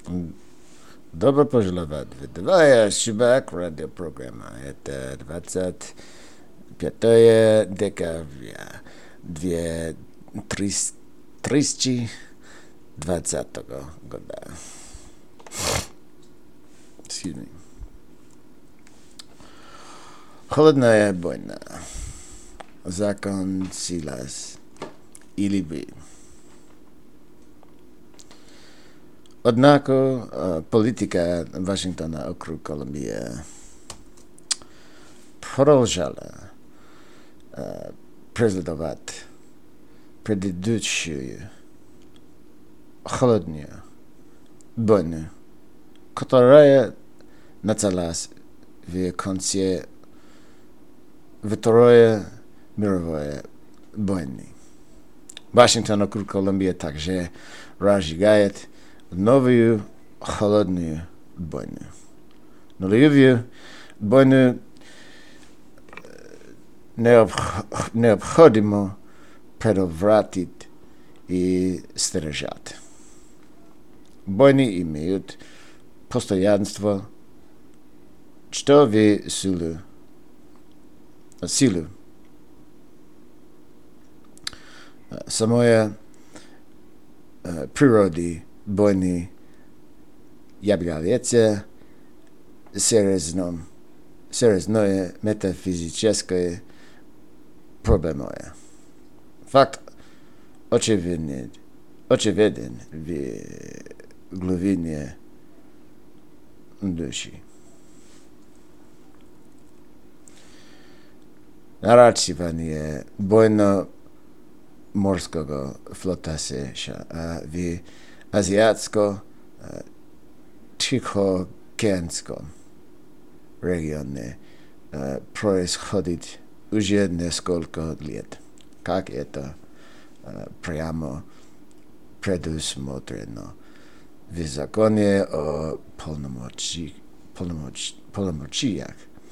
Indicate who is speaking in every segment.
Speaker 1: Добро пожаловать в Двоя Шибак радиопрограмма. Это 25 декабря 2020 года. Холодная война. Закончилась или бы. Однако политика Вашингтона округ Колумбия продолжала преследовать предыдущую холодную войну, которая началась в конце Второй мировой войны. Вашингтон округ Колумбия также разжигает новую холодную войну. Нулевую войну необходимо предотвратить и стережать. Войны имеют постоянство, что в силу самой природы войны является серьезной метафизической проблемой. Факт очевиден в глубине души. Наращивание военно-морского флота США в Азиатско-Тихоокеанском регионе происходит уже несколько лет, как это прямо предусмотрено в законе о полномочиях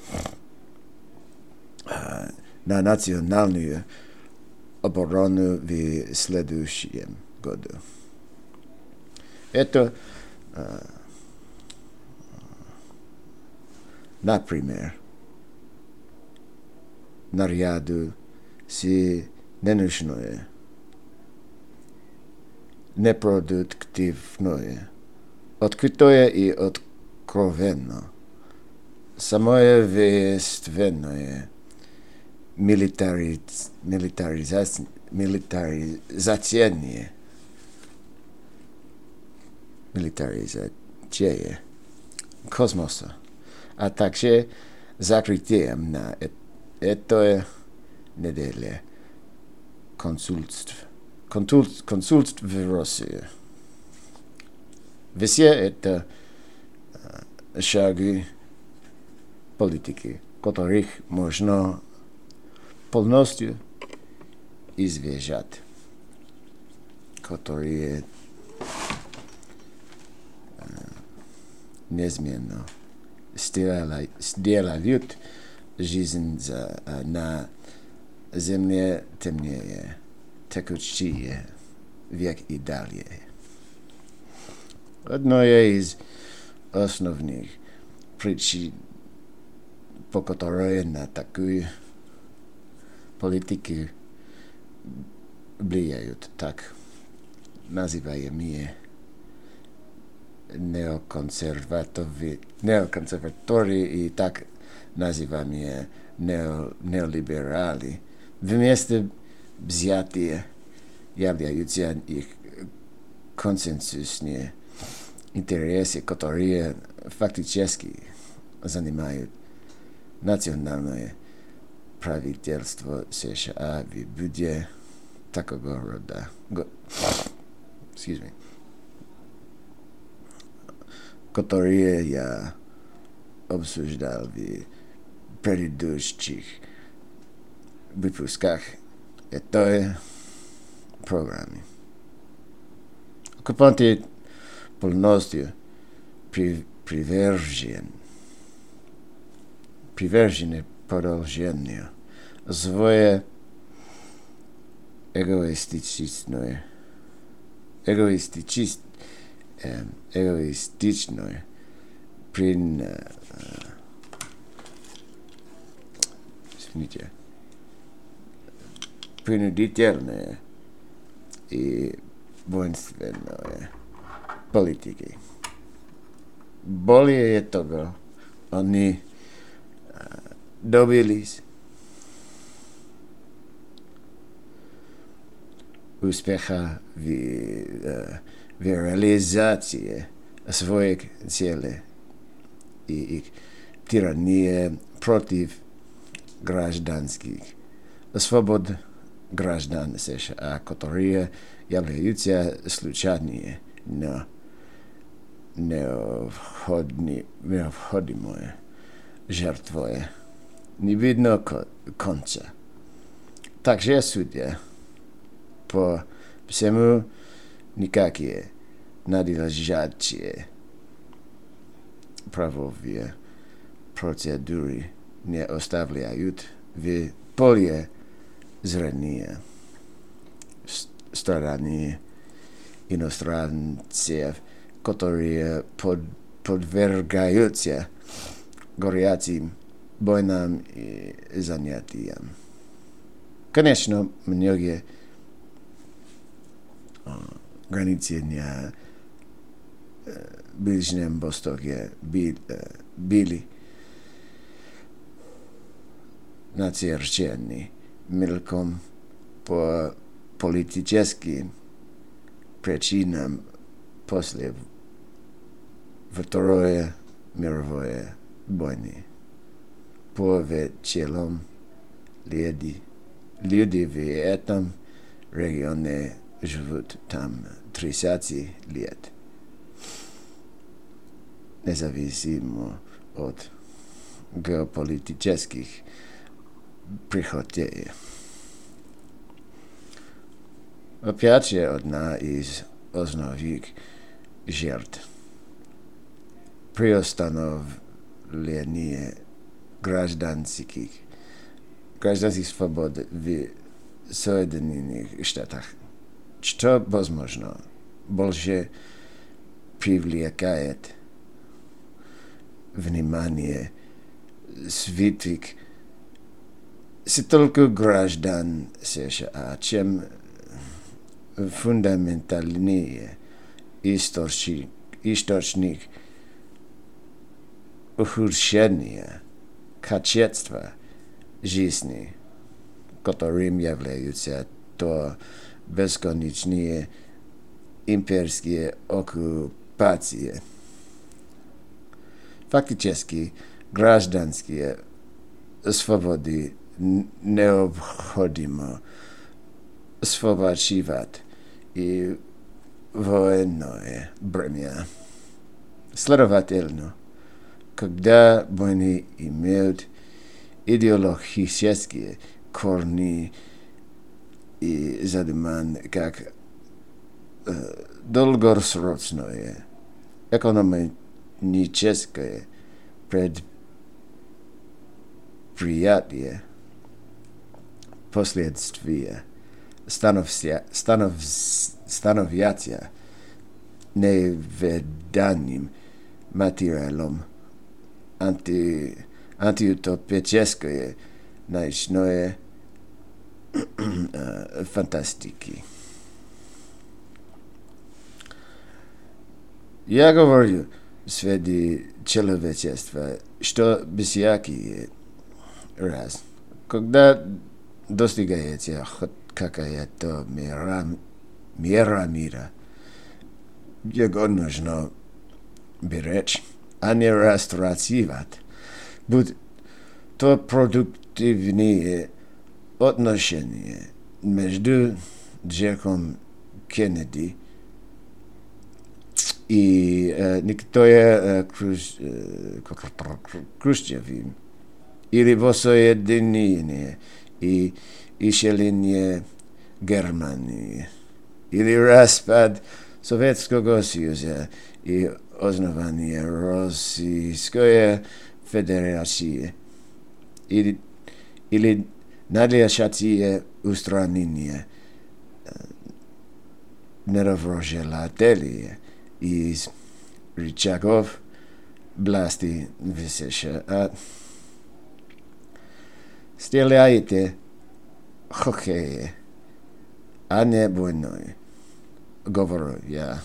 Speaker 1: на национальную оборону в следующем году. Это, например, наряду с ненужное, непродуктивное, открытое и откровенно, самоответственное милитаризация космоса, а также закрытием на этой неделе консульств в России. Все это шаги политики, которых можно полностью избежать, которые неизменно сделают жизнь на земле темнее, текучее, век и далее. Одной из основных причин, по которой на такую политику влияют так называемые неоконсерваторы и так называемые неолибералы, вместе взятые являются их консенсусные интересы, которые фактически занимают национальное правительство США в виде такого рода, которые я обсуждал в предыдущих выпусках этой программы. Оккупанты полностью привержены продолжению своей эгоистичное, принудительное и воинственное политики. Более того, они добились успеха в реализации своих целей и их тирания против гражданских свобод граждан США, которые являются случайными, но необходимой жертвой. Не видно конца. Также судья по всему никакие надлежащие правовые процедуры не оставляют в поле зрения стороны иностранцев, которые подвергаются горячим войнам и занятиям. Конечно, многие границы на Ближнем Востоке были начерчены мельком по политическим причинам после Второй мировой войны. По целом люди в этом регионе живут там 30 лет, независимо от геополитических прихотей. Опять же, одна из основных жертв приостановления гражданских свобод в Соединенных Штатах, что, возможно, больше привлекает внимание святых столько граждан США, чем фундаментальный источник ухудшения качества жизни, которым являются то бесконечные имперские оккупации. Фактически, гражданские свободы необходимо освобождать и военное бремя. Следовательно, когда войны имеют идеологические корни и задуман как долгосрочное экономическое предприятие, последствия становятся неведанным материалом антиутопической научной фантастики. Я говорю среди человечества, что всякий раз, когда достигается хоть какая-то мера мира, его нужно беречь, а не растрачивать. Будь то продуктивные отношения между Джеком Кеннеди и Никитой Хрущевым, или воссоединение и исчисление Германии, или распад Советского Союза и основание Российской Федерации, или надлежащее устранение недоброжелателей из рычагов власти высоша. Стреляйте хоккей, а не войной, говорю я.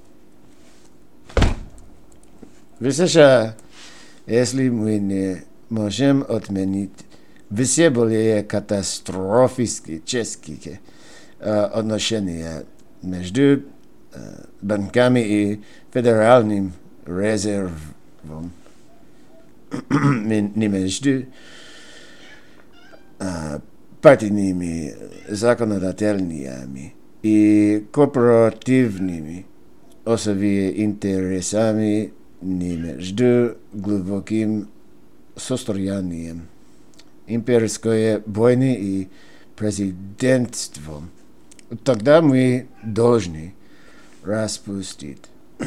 Speaker 1: Высоша, если мы не можем отменить все более катастрофические отношения между банками и федеральным резервом, не между партийными законодателями и корпоративными особыми интересами, не между глубоким состоянием имперской войны и президентством. Тогда мы должны распустить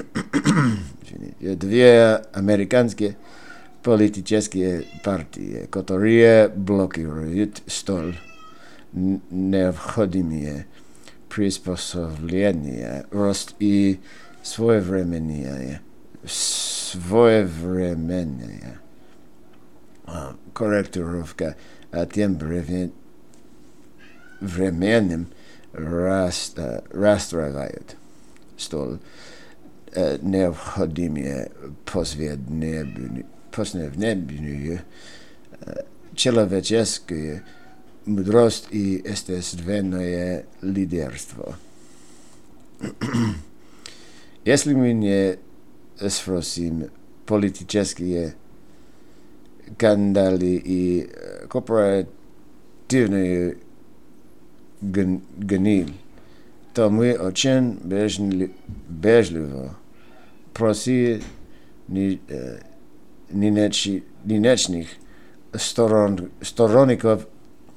Speaker 1: две американские политические партии, которые блокируют столь необходимые приспособления, рост и своевременная корректировка, а тем временем расстраивают столь необходимые повседневную человеческую мудрость и естественное лидерство. Если мы не спросим политические скандалы и корпоративную гниль, то мы очень вежливо просим нынешних сторонников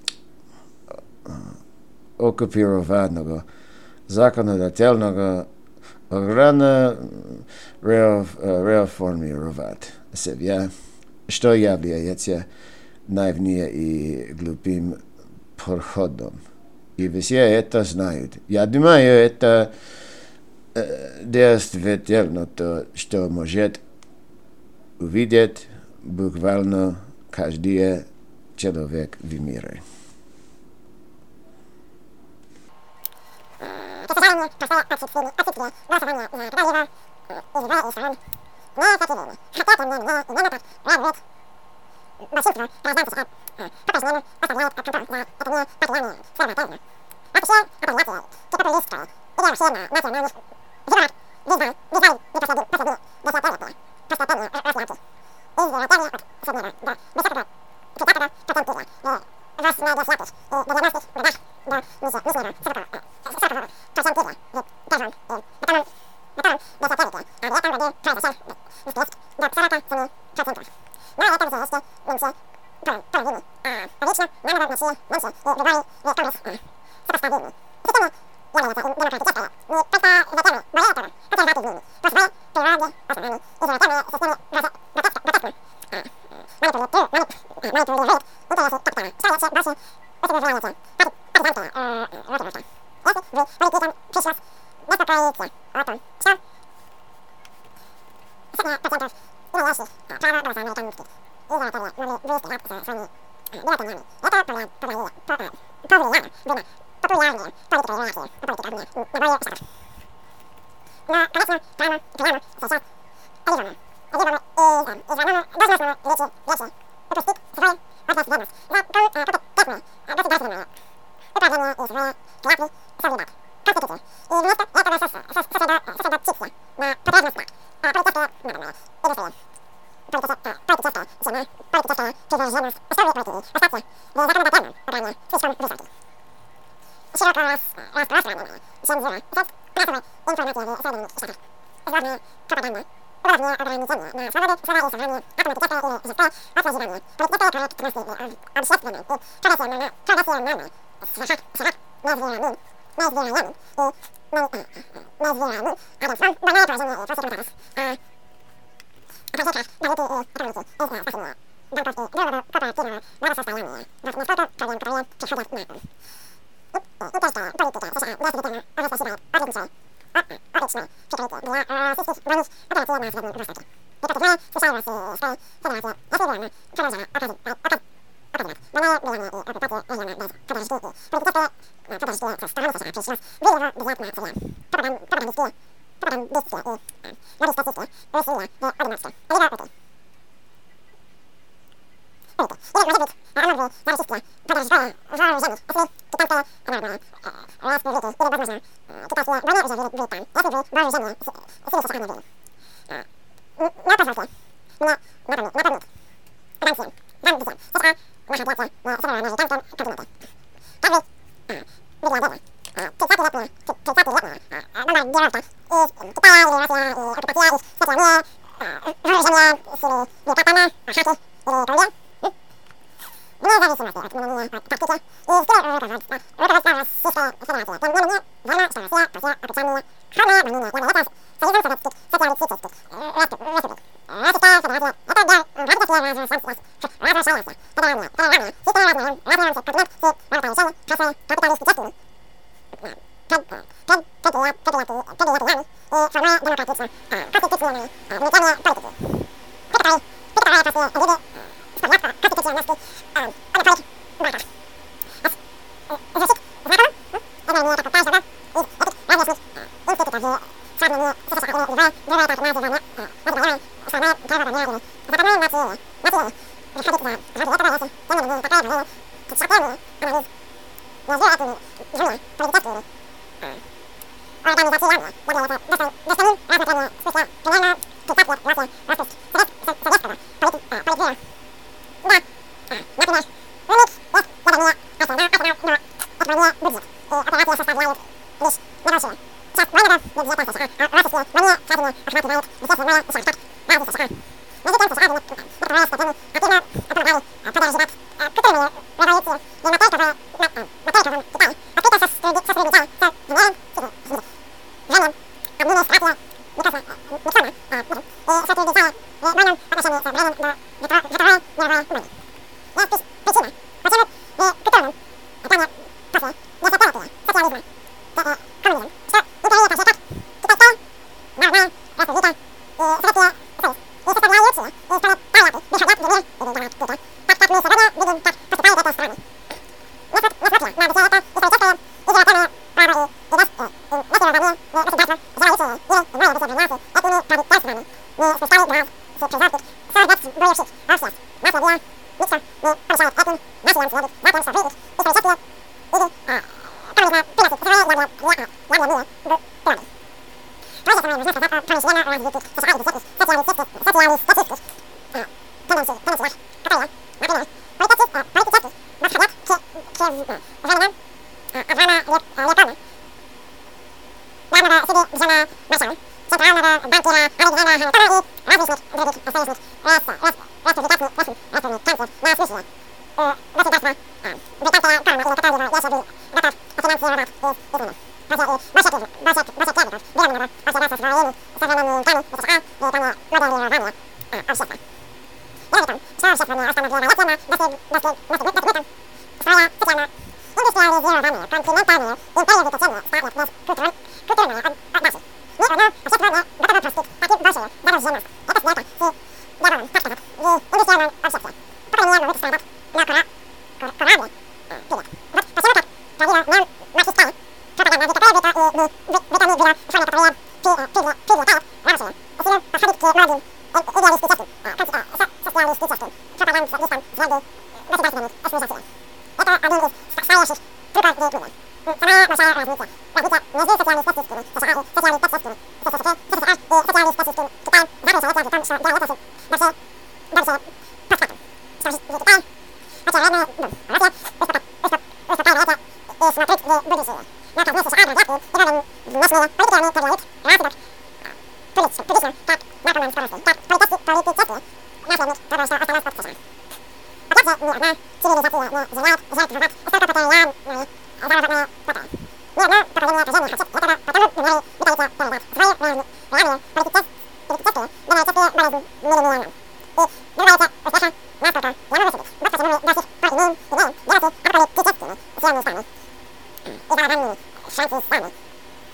Speaker 1: оккупированного законодательного органа реформировать себя, что является наивным и глупым подходом. И все это знают. Я думаю, это действительно то, что может увидеть буквально каждый человек в мире.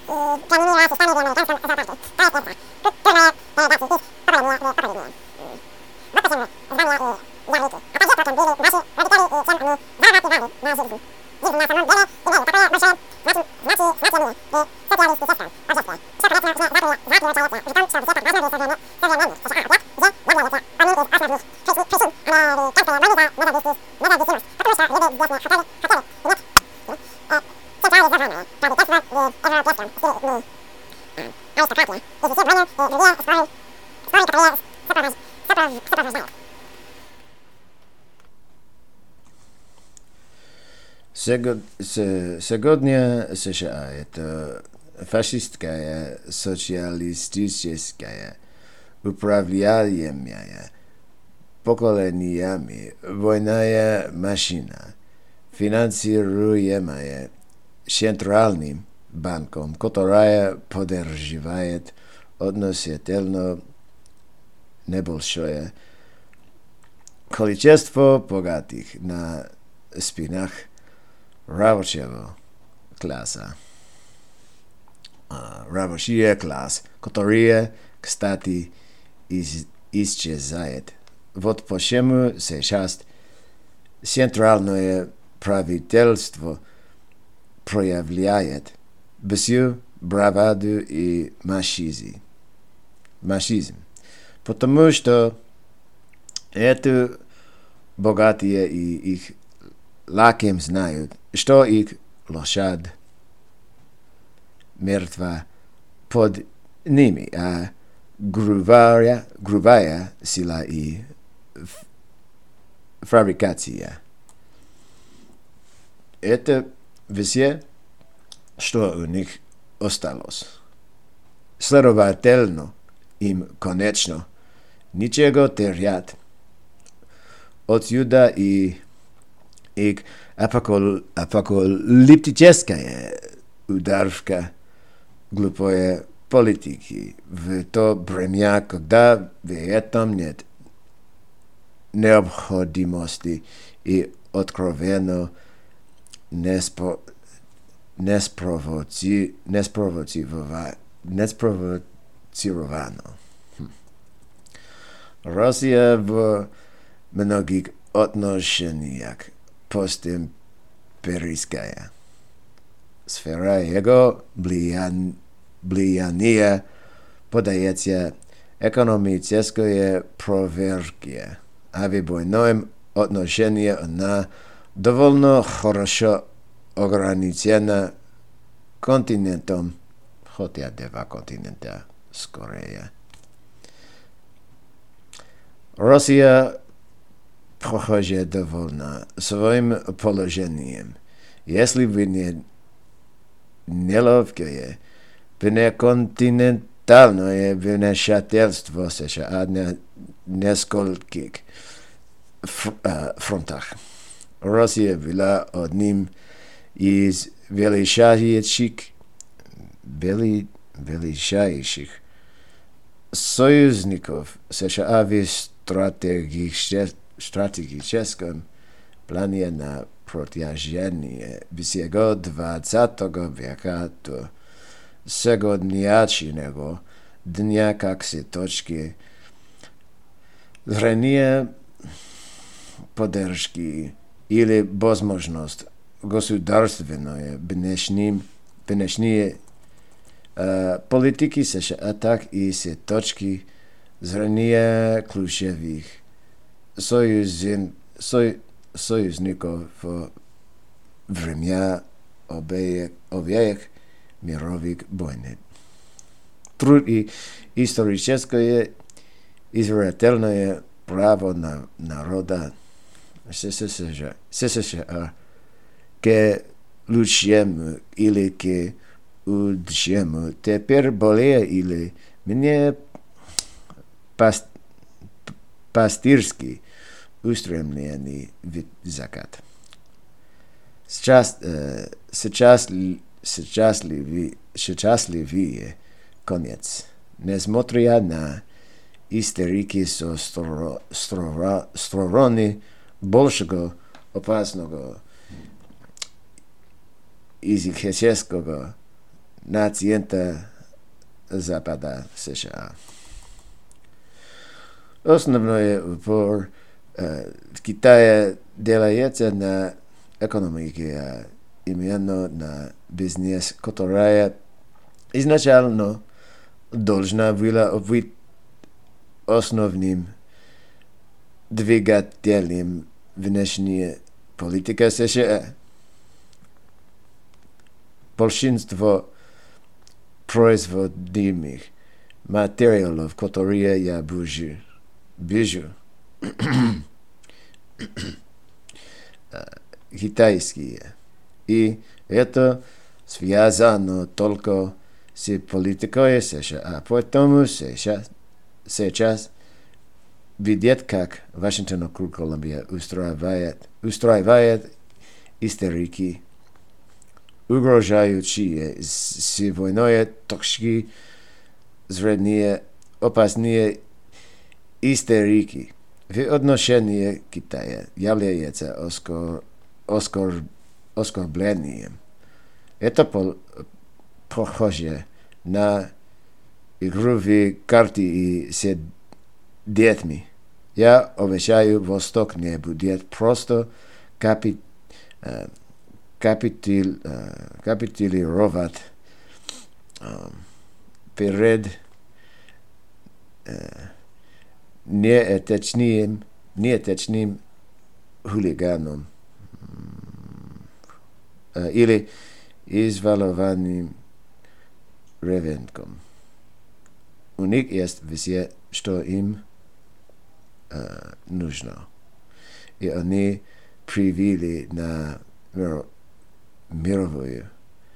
Speaker 1: Сегодня США — это фашистская, социалистическая, управляемая поколениями войная машина, финансируемая Центральным банком, которая поддерживает относительно небольшое количество богатых на спинах рабочего класса. Рабочий класс, который, кстати, исчезает. Вот почему сейчас центральное правительство проявляет всю браваду и марксизм. Потому что это богатые и их лакем знают, что их лошадь мертва под ними, а грубая сила и фабрикация. Это все, что у них осталось. Следовательно, им, конечно, ничего терять. Отсюда и их апокалиптическая ударка глупой политики в то время, когда в этом нет необходимости и откровенно неспровоцировано. Россия в многих отношениях постимперийская. Сфера его влияния подается экономической проверке, а в бойном отношении она довольно хорошо ограничена континентом, хотя два континента скорее. Россия похоже довольна своим положением. Если вы не неловкое внеконтинентальное вмешательство США на нескольких фронтах. Россия была одним из величайших союзников США в стратегическом плане на протяжении всего 20 века до сегодняшнего дня, как с точки зрения поддержки или возможность государственной внешней политики США, так и с точки зрения ключевых союзников во время обеих мировых войн. Труд и историческое избирательное право народа США к лучшему или к худшему теперь более или менее пастырский устремленный в закат. Счастливый конец, несмотря на истерики со стороны большего опасного языческого нациента Запада США. Основной упор в Китае делается на экономике, именно на бизнес, которая изначально должна была быть основным двигателем внешней политики США. Большинство производимых материалов, которые я вижу, китайские. И это связано только с политикой США. Поэтому сейчас видят, как Вашингтон округ Колумбия устраивает истерики, угрожающие с войной точки зрения опасные истерики в отношении Китая является оскорблением. Это похоже на игру в карты и с детьми. Я обещаю, Восток не будет просто капитулировать перед неэтичным хулиганом или избалованным ребенком. У них есть все, что им нужно. И они привели на мировую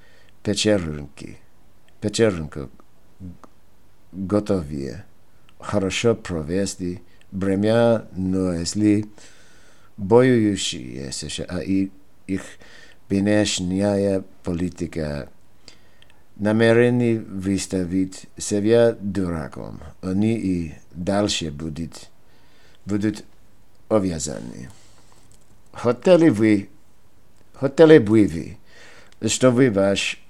Speaker 1: вечеринку готовые хорошо провести время, но если боюющие США и их внешняя политика намерены выставить себя дураком, они и дальше будут обязаны. Хотели бы вы, чтобы ваш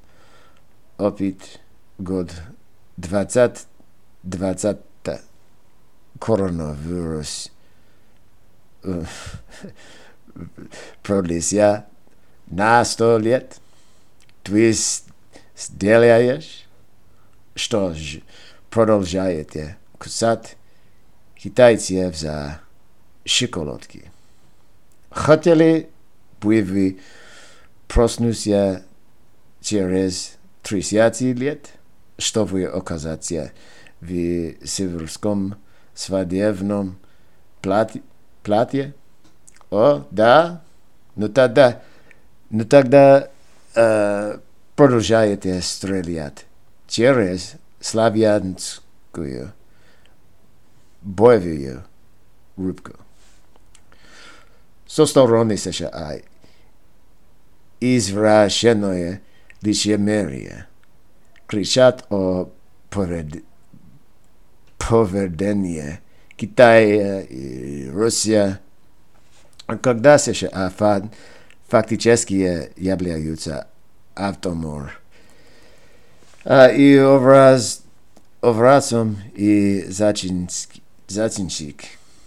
Speaker 1: опыт год 2020 коронавирус продлился на 100 лет? Ты сделаешь, что ж, продолжаете кусать китайцев за щиколотки. Хотели бы вы проснуться через 30 лет, чтобы оказаться в северском свадебном платье? О, да? Ну тогда продолжаете стрелять через славянскую боевую рубку. Со стороны США извращенное лицемерие кричат о поведении Китая и России, когда США фактически являются автомор. И образом и зачинщик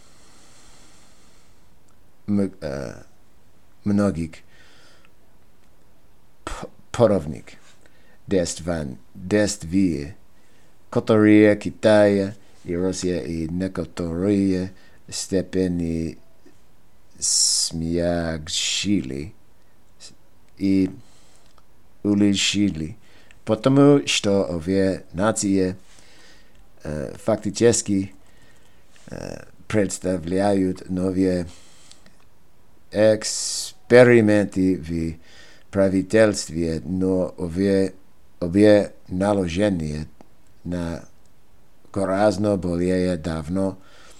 Speaker 1: многих поровник действий, которые Китай и Россия и некоторые степени смягчили и улучшили, потому что обе нации фактически представляют новые эксперименты в правительстве, но обе наложения на гораздо более давно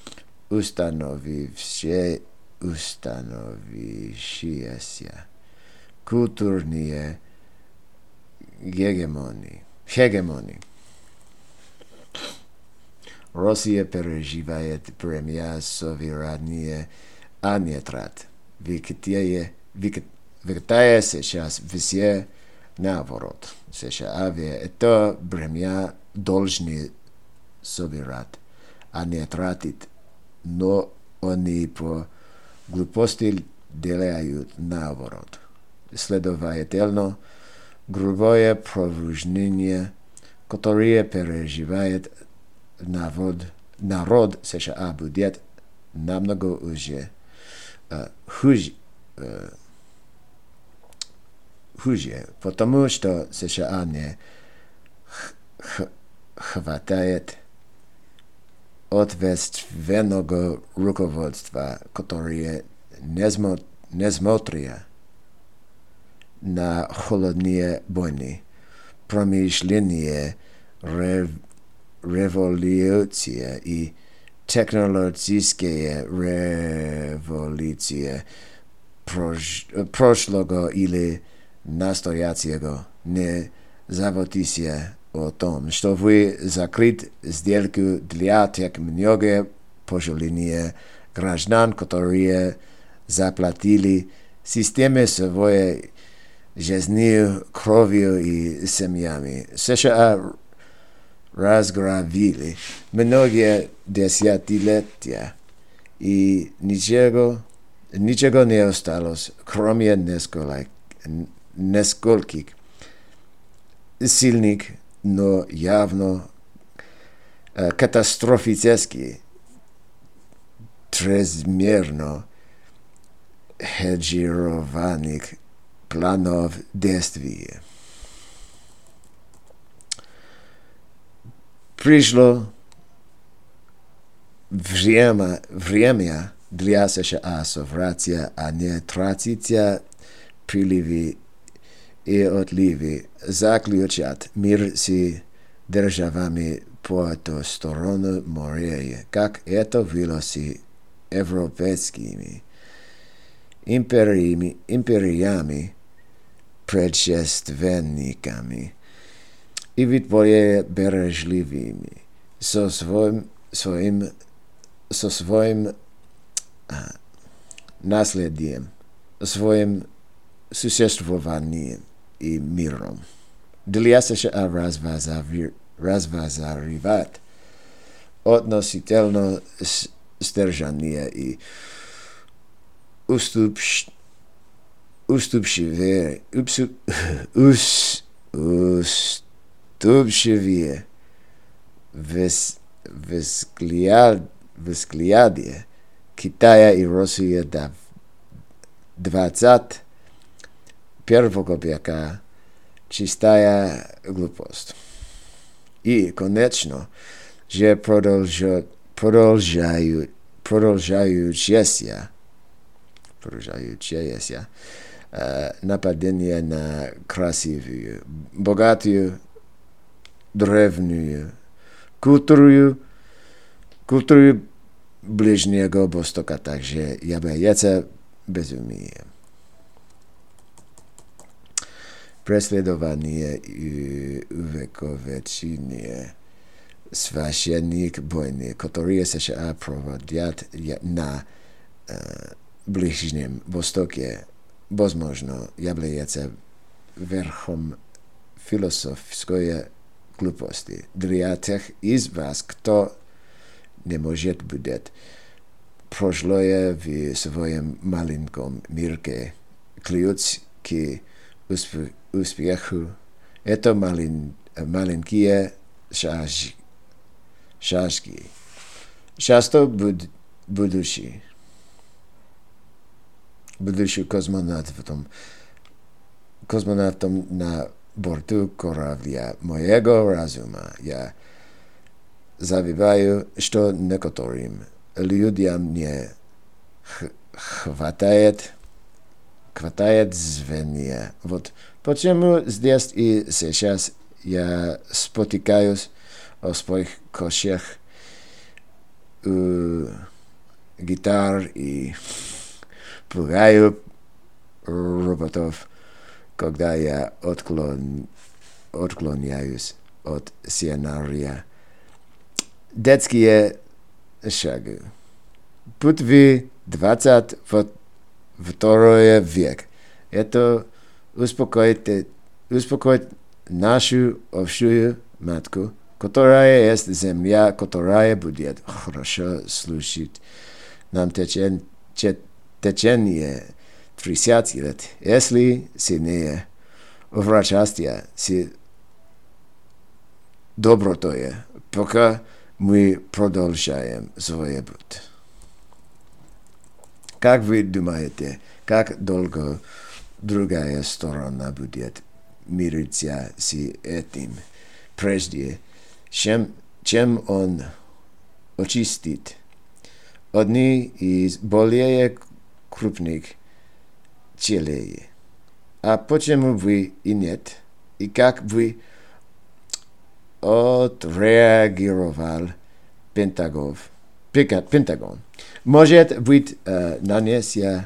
Speaker 1: установившиеся культурные гегемонии. Россия переживает премия суверении Анетрат. В Китае сейчас все наоборот. США это бремя должны собирать, а не тратить, но они по глупости делают наоборот. Следовательно, грубое провождение, которое переживает народ США, будет намного уже хуже, потому что США не хватает ответственного руководства, которое несмотря на холодные войны, промышленные революции и технологические революции прошлого или настоящего, не заботьтесь о том, что вы закрыть сделку для тех многих пожилых граждан, которые заплатили системе своей жизнью, кровью и семьями. США разграбили многие десятилетия, и ничего не осталось, кроме нескольких сильных, но явно катастрофически чрезмерно хеджированных планов действий. Пришло время для США собраться, а не тратить приливы и отливы, заключать мир с державами по ту сторону моря, как это было с европейскими империями, предшественниками, и быть более бережливыми со своим наследием, своим существованием и миром. Для США развазаривать относительно сдержанные и уступчивые взгляды Китая и России до 21 века чистая глупость. И, конечно же, продолжающееся нападение на красивую, богатую, древнюю культуру Ближнего Востока также является безумием. Преследование и увековечение священных войн, которые США проводят на Ближнем Востоке, возможно, является верхом философской глупости. Для тех из вас, кто не может будет прошлое в своем маленьком мирке, ключ к успеху — это маленькие шажки. Часто будущий космонавтом на борту корабля моего разума я забиваю, что некоторым людям не хватает звения. Вот почему здесь и сейчас я спотыкаюсь о своих кошах гитар и пугаю роботов, когда я отклоняюсь от сценария. Детские шаги. Путь в 22 век. Это успокоит успокоить нашу общую матку, которая есть земля, которая будет хорошо служить нам течение 30 лет, если сильнее врачастия с добротой, пока мы продолжаем свой путь. Как вы думаете, как долго другая сторона будет мириться с этим, прежде чем он очистит одни из более крупных целей? А почему вы и нет? И как вы отреагировал Пентагон? Может быть, нанеся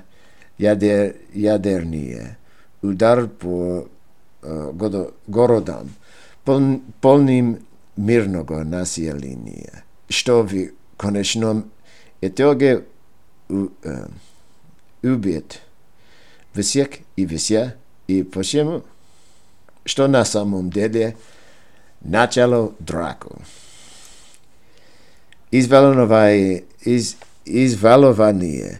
Speaker 1: ядерный удар по городам, полным мирного населения, что в конечном итоге убьет всех и вся, и почему? Что на самом деле начало драку. Извалование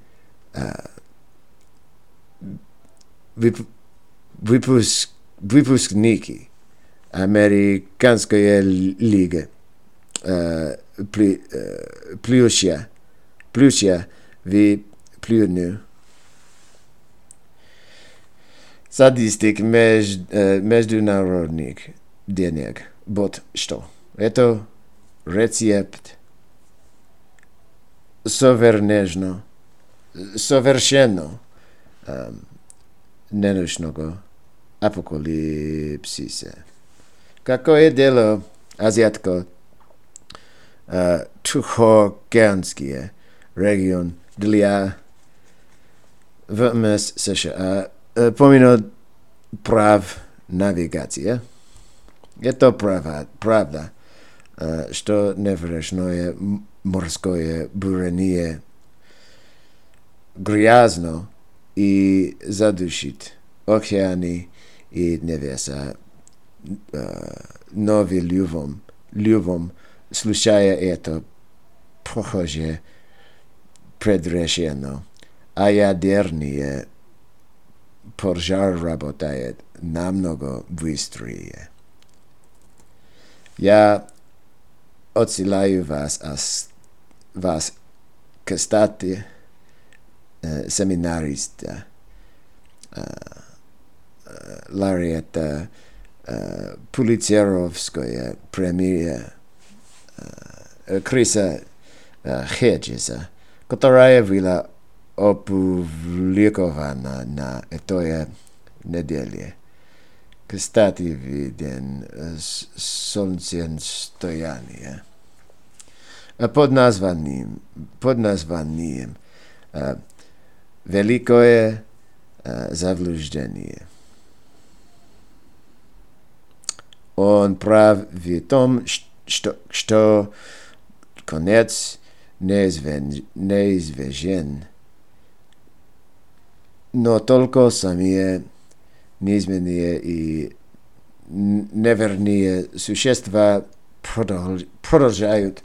Speaker 1: выпускники Американской лиги плюща в плюну статистик международных денег. Вот что. Это рецепт совершенно ненужного апокалипсиса. Какое дело азиатко Тихоокеанский регион для ВМС США помимо прав навигации? Это правда, что неврежное морское бурение грязно и задушит океаны и небеса, но в любом случае это похоже предрешено, а ядерный пожар работает намного быстрее. Я отсылаю вас к статье семинариста лауреата Пулитцеровской премии Криса Хеджеса, которая была опубликована на этой неделе. Кстати, виден солнцестояние. Под названием «Великое заблуждение». Он прав в том, что конец неизвестен, но только сами неизменные и неверные существа продолжают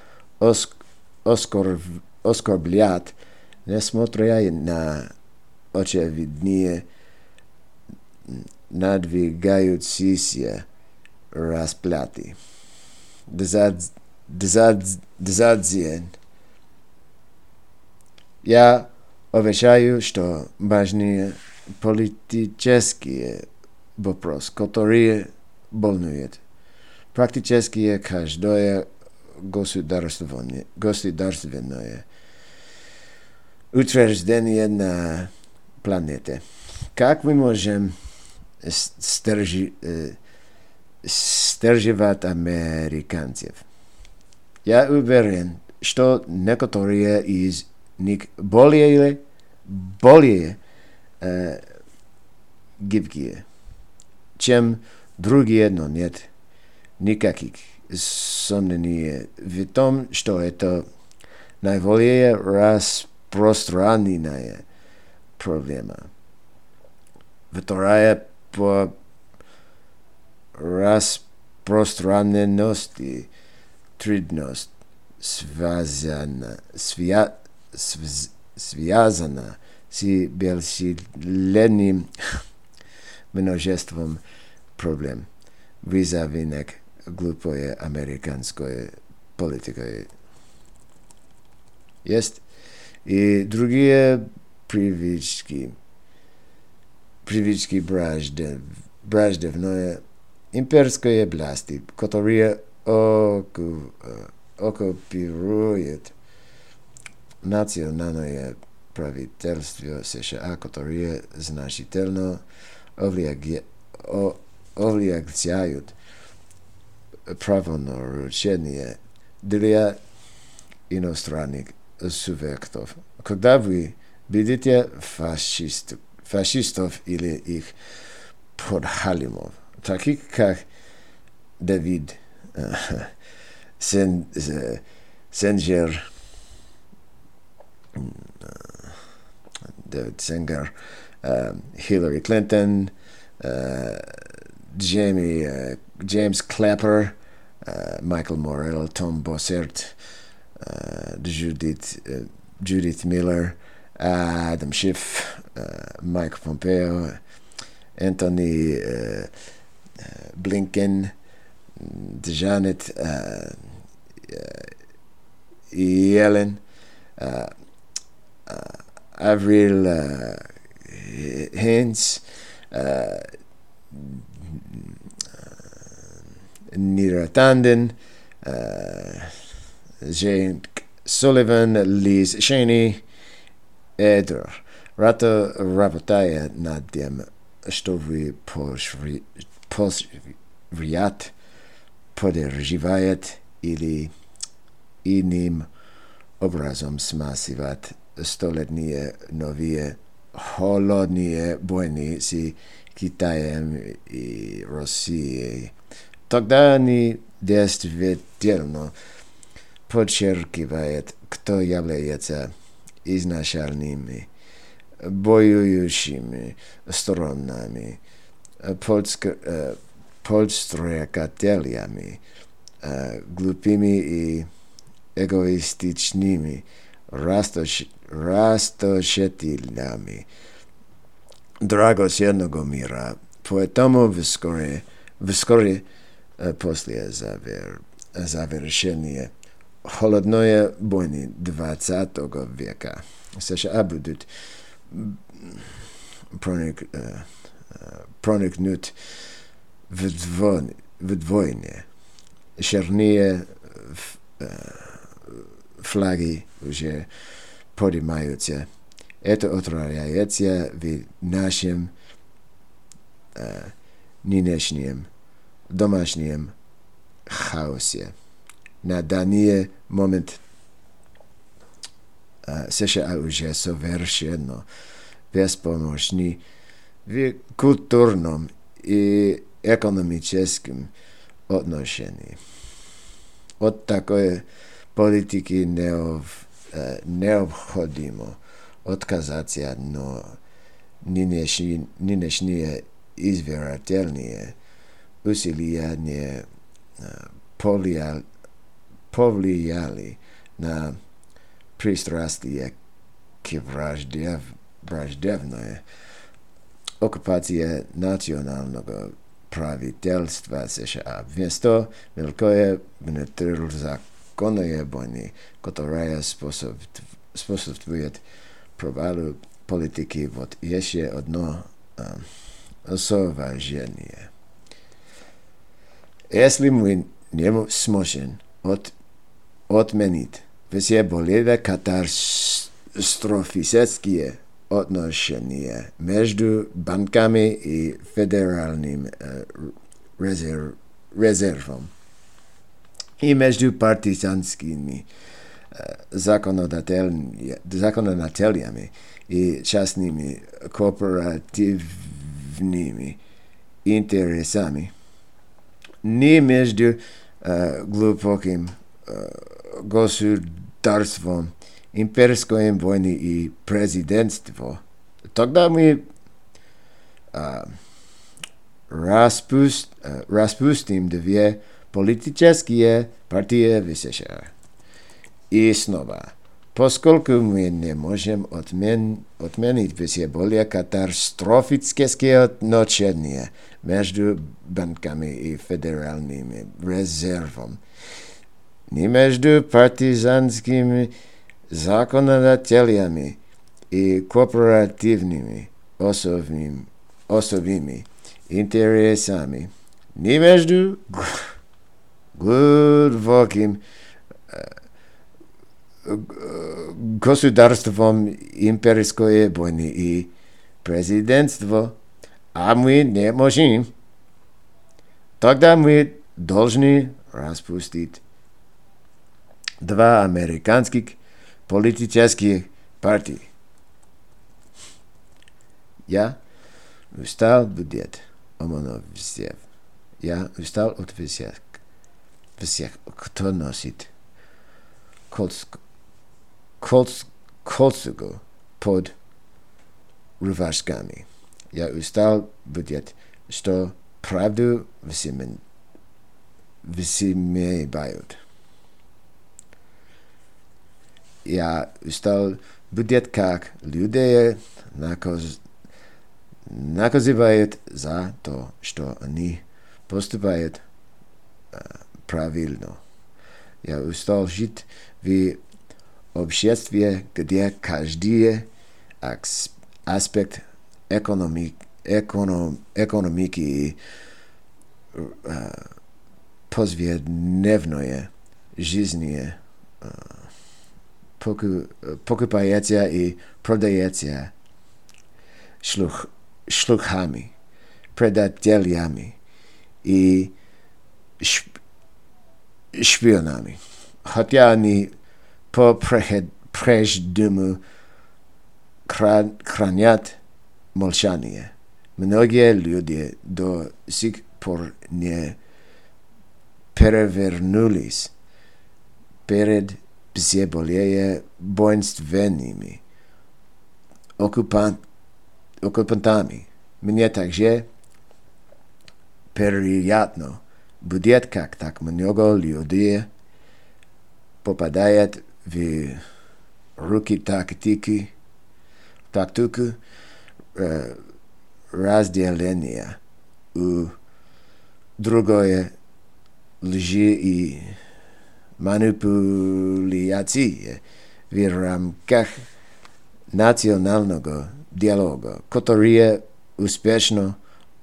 Speaker 1: оскорблять, несмотря на очевидные надвигающиеся расплаты. Дезадзиен. Я обещаю, что важнее политический вопрос, который волнует практически каждое государственное учреждение на планете. Как мы можем сдерживать американцев? Я уверен, что некоторые из них более гибкие, чем другие, но нет никаких сомнений в том, что это наиболее распространенная проблема. Вторая по распространенности трудность связана с бесчисленным множеством проблем, вызванных глупой американской политикой. Есть и другие привычки враждебной имперской власти, которые оккупируют национальное правительство США, которое значительно облегчают правонарушения для иностранных субъектов. Когда вы видите фашистов или их подхалимов, таких как Давид Сенджер, Hillary Clinton, James Clapper, Michael Morell, Tom Bossert, Judith Miller, Adam Schiff, Mike Pompeo, Anthony Blinken, Janet Yellen, Avril Haines, Neera Tanden, Jane Sullivan, Liz Cheney, Edgar. Рато работая над тем, чтобы поощрять, поддерживать или иным образом смазывать столетние новые холодные войны с Китаем и Россией. Тогда они действительно подчеркивают, кто является изначальными воюющими сторонами, подстрекателями, глупыми и эгоистичными расточителями драгоценного мира. Поэтому вскоре после завершения холодной войны 20 века США будут проникнуть вдвойне. Черные флаги уже поднимаются. Это отражается в нашем нынешнем домашнем хаосе. На данный момент США уже совершенно беспомощны в культурном и экономическом отношении. От такой политики необходимо отказаться, но нынешние избирательные усилия не повлияли на пристрастие к враждебной оккупации национального правительства США. Вместо мелкой внутризаконной войны, которая способствует провалу политики, вот еще одно освобождение. Если мы не сможем отменить все более катастрофические отношения между банками и федеральным резервом и между партизанскими законодателями и частными корпоративными интересами, не между глубоким государством, имперской войной и президентством, тогда мы распустим две политические партии ВСШР. И снова, поскольку мы не можем отменить все более катастрофические отношения между банками и федеральным резервом, ни между партизанскими законодателями и корпоративными особыми интересами, ни между глубоким государством имперской войны и президентства, а мы не можем. Тогда мы должны распустить два американских политических партий. Я устал будет всех. Я устал от всех, кто носит кольцугу под рубашками. Я устал будет, что правду высмеивают. Я устал будет, как люди наказывают за то, что они поступают правильно. Я устал жить в обществе, где каждый аспект экономики и повседневной жизни покупается и продается шлюхами, предателями и шпионами. Хотя они по-прежнему хранят молчание. Многие люди до сих пор не перевернулись перед все более воинственными оккупантами. Мне также приятно будет, как так много людей попадает в руки тактику разделения у другое лжи и манипуляции в рамках национального диалога, который успешно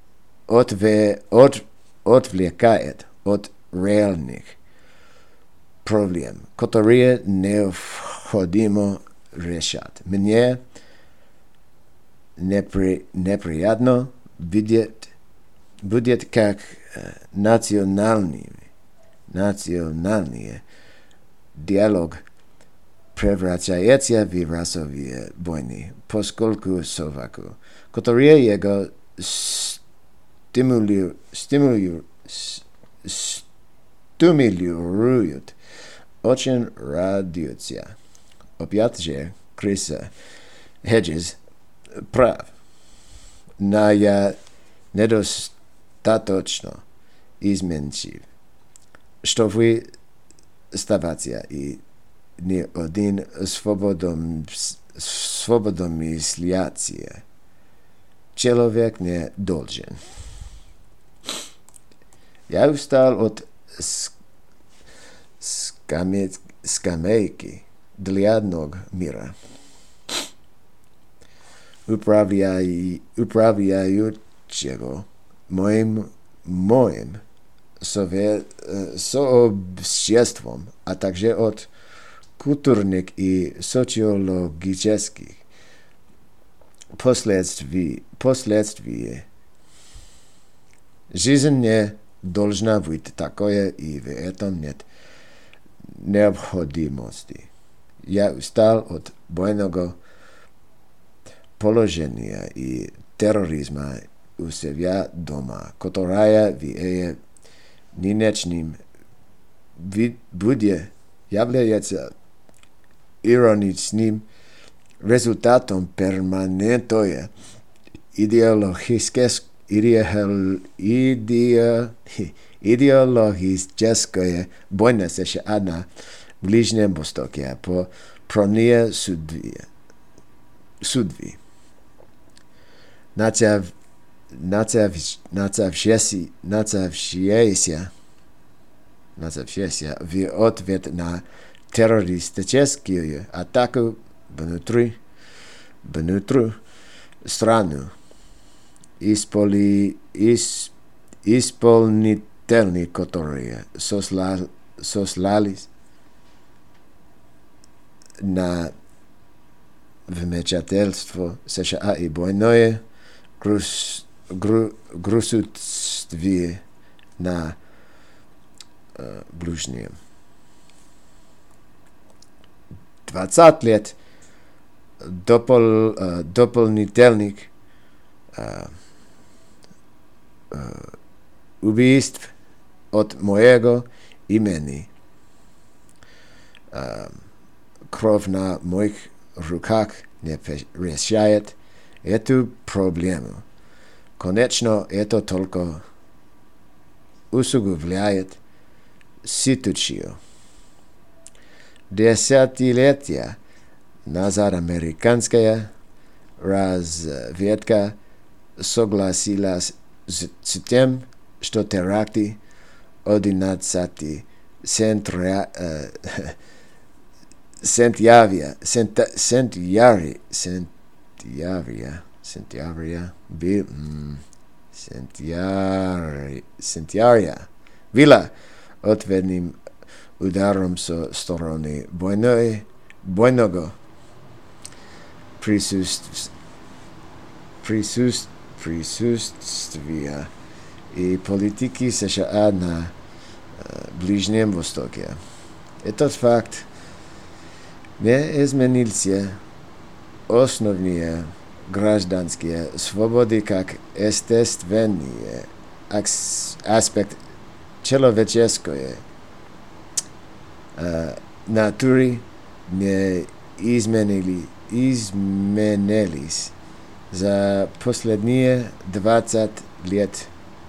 Speaker 1: отвлекает от реальных проблем, которые необходимо решать. Мне неприятно видеть будет, как национальный диалог превращается в расовые войны, поскольку Словаку, которые его стимулируют, очень радуются. Опять же, Крис Хеджес прав. Но я недостаточно изменчив, чтобы оставаться и ни один свободомыслящий человек не должен. Я устал от скамейки для ног мира, управляющего моим сообществом, а также от культурных и социологических последствий. Жизнь не должна быть такой, и в этом нет необходимости. Я устал от военного положения и терроризма у себя дома, которая в нынешнем виде является ироничным результатом перманентной идеологической идеологическая война США на Ближнем Востоке по правосудию. Начавшаяся в ответ на террористическую атаку внутри страну. Исполнители, которые сослались на вмешательство США и двойное государстве на Ближнем. 20 лет дополнительных убийств от моего имени. Кровь на моих руках не решает эту проблему. Конечно, это только усугубляет ситуацию. Десятилетия назад американская разведка согласилась с тем, что теракты 11 сентября была ответным ударом со стороны двойного присутствия и политики США на Ближнем Востоке. Этот факт не изменился. Основные гражданские свободы как естественный аспект человеческой натуры не изменились за последние 20 лет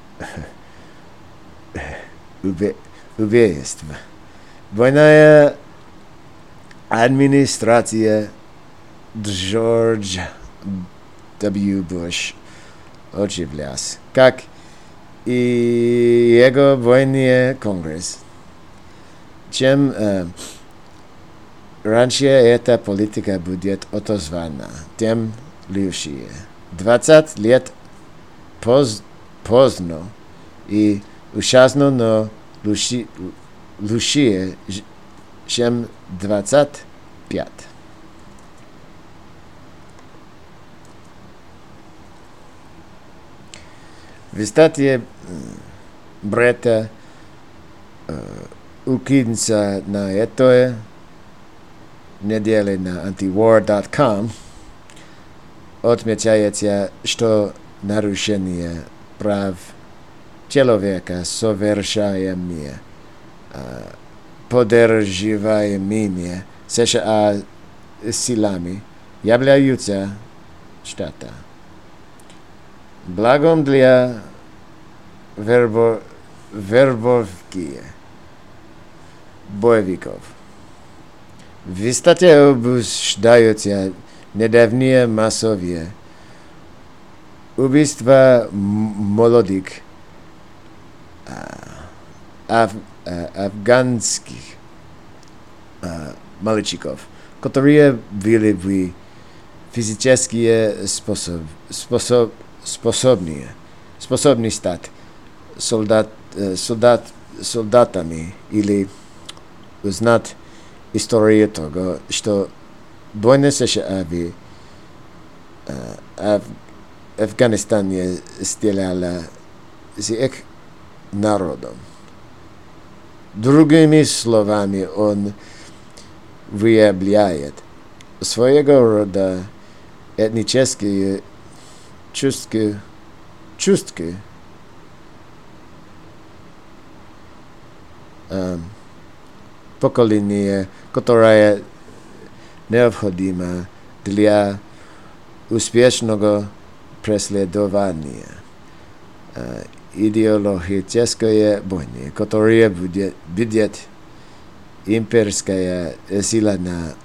Speaker 1: убийства. Двойная администрация Джордж W. Буш оживлялась, как и его двойной конгресс. Чем раньше эта политика будет отозвана, тем лучше. 20 лет поздно и ужасно, но лучше, чем 25. В статье Бретта Укинса на этой неделе на antiwar.com отмечается, что нарушение прав человека, совершаемые поддерживаемыми США силами, являются штата благом для вербовки боевиков. В статье обсуждаются недавние массовые убийства молодых афганских мальчиков, которые были бы физически способны стать солдатами или узнать историю того, что война США в Афганистане сделала с их народом. Другими словами, он выявляет своего рода этнические чувства, поколение, которое необходимо для успешного преследования. идеологической войны, которая будет имперская сила на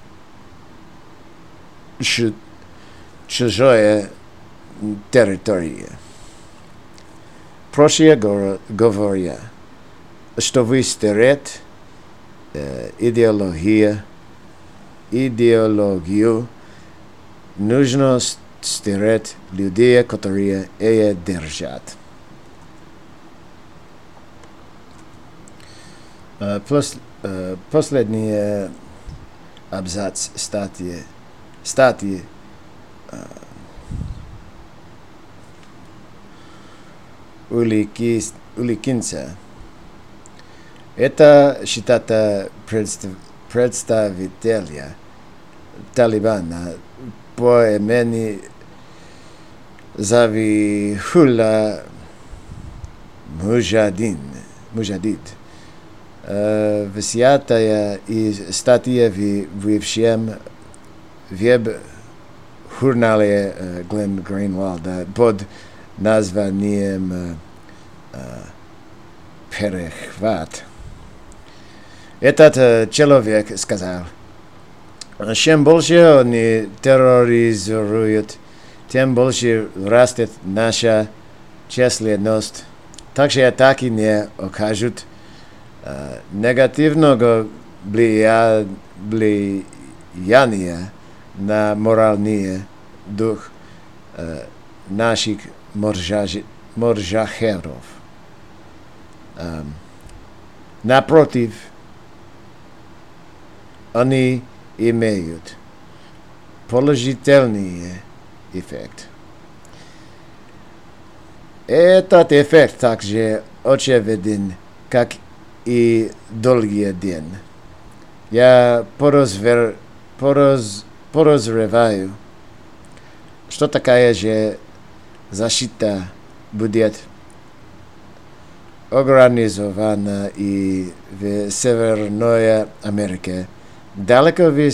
Speaker 1: чужой территории. Проще говоря, чтобы стереть идеологию, нужно стереть людей, которые ее держат. Последний абзац статьи Уликинца. Это считается представителя Талибана по имени Завихулла Муджадид. Взятая из статьи в всем веб-журнале Глен Гринвалда под названием «Перехват». Этот человек сказал: чем больше они терроризируют, тем больше растет наша численность. Также атаки не окажут негативного влияния на моральный дух наших моржахеров. Напротив, они имеют положительный эффект. Этот эффект также очевиден, как и долгий день. Я подозреваю, что такая же защита будет организована и в Северной Америке. Далеко в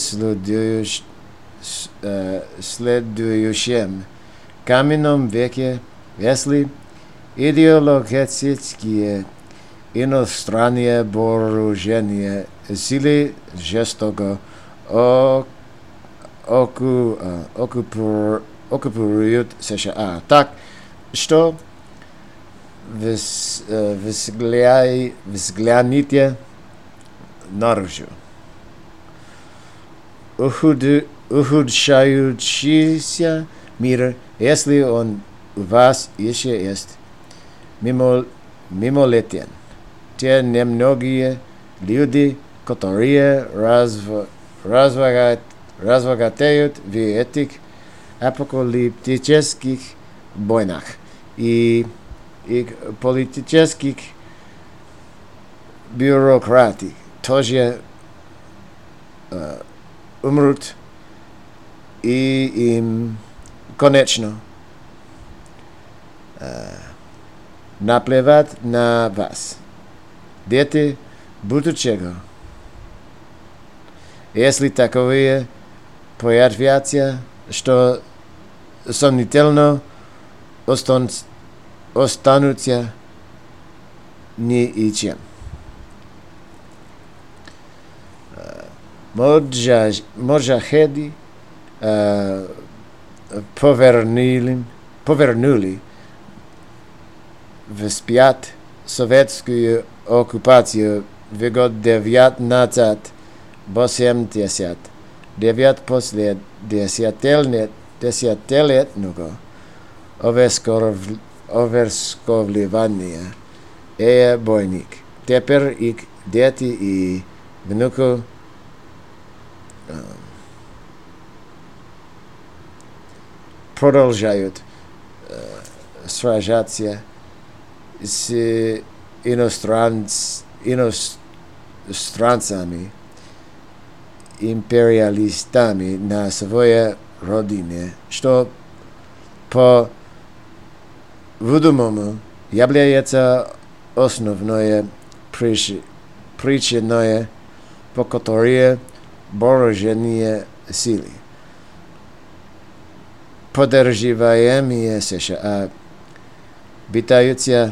Speaker 1: следующем каменном веке, если идеологические иностранные вооружения силы жестоко оккупируют США. Так что взгляните наружу. Ухудшающийся мир, если он у вас еще есть, мимолетен. Те немногие люди, которые разбогатеют в этих апокалиптических войнах и политических бюрократий, тоже умрут, и им конечно наплевать на вас. Дети будущего. Если таковые появятся, что сомнительно останутся ничем. Моджахеды повернули вспять советскую оккупацию в год 1980. 9 после десятилетнего овесковливания бойник. Теперь их дети и внуки продолжают сражаться с иностранцами, империалистами на своей родине, что по-видимому является основной причиной, по которой вооруженные силы, поддерживаемые США, Питаются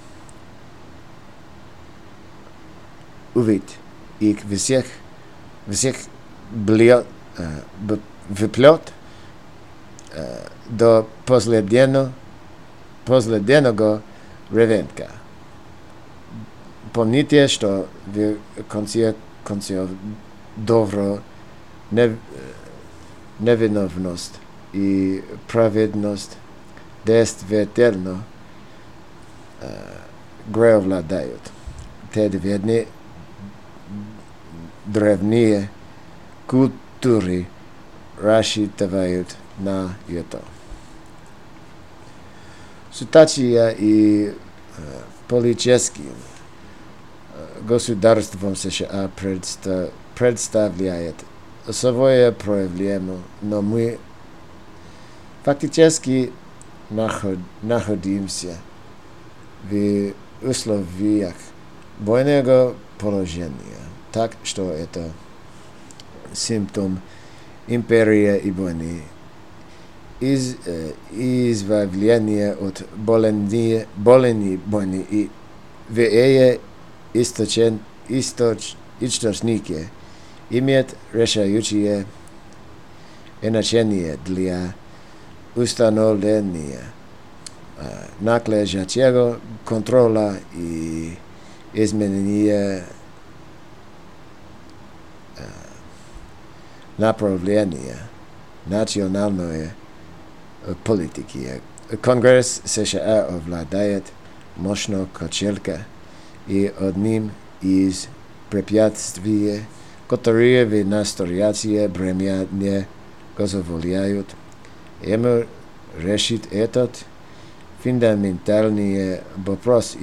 Speaker 1: увидеть их всех выплет до последнего ребенка. Помните, что в конце концов добро, невиновность и праведность действительно преобладают. Те древние культуры рассчитывают на это. Ситуация и политическим государством США представляет особое проблему, но мы фактически находимся в условиях военного положения, так что это симптом империи и войны, избавление от болезни войны и в ее источнике имеет решающее значение для установления надлежащего контроля и изменения направления национальной политики. Конгресс США обладает мощной качелькой, и одним из препятствий, которые в настоящее время не позволяют ему решить этот фундаментальный вопрос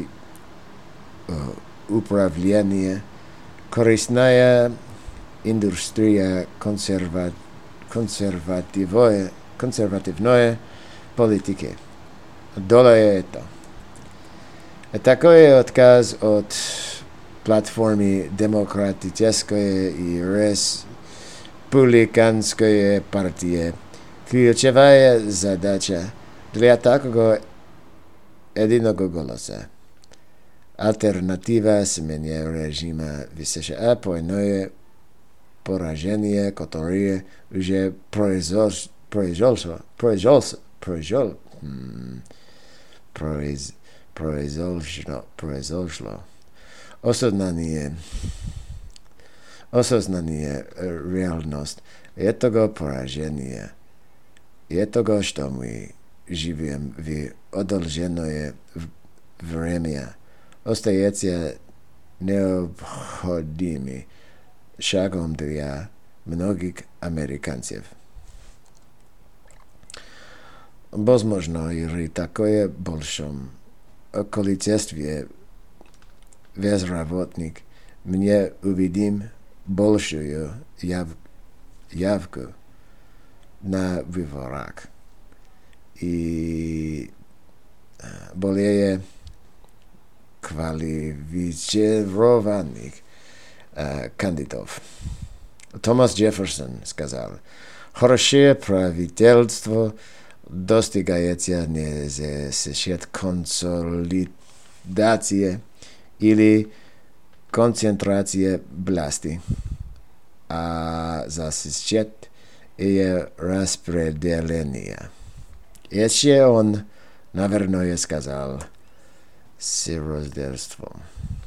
Speaker 1: управления корыстная индустрия консервативной политики. Долая это. Такой отказ от платформы демократической и республиканской партии ключевая задача для такого единого голоса. Альтернатива смене режима в США двойное поражение, которое уже произошло. Осознание реальность этого поражения и того, что мы живем в одолженное время, остается необходимым шагом для многих американцев. Возможно, при такое большом количестве безработных мы увидим большую явку на выборах и более квалифицированных кандидатов. Томас Джефферсон сказал: хорошее правительство достигается не за счет консолидации или концентрации власти, а за счет ее распределения. Еще он, наверное, сказал с раздельством.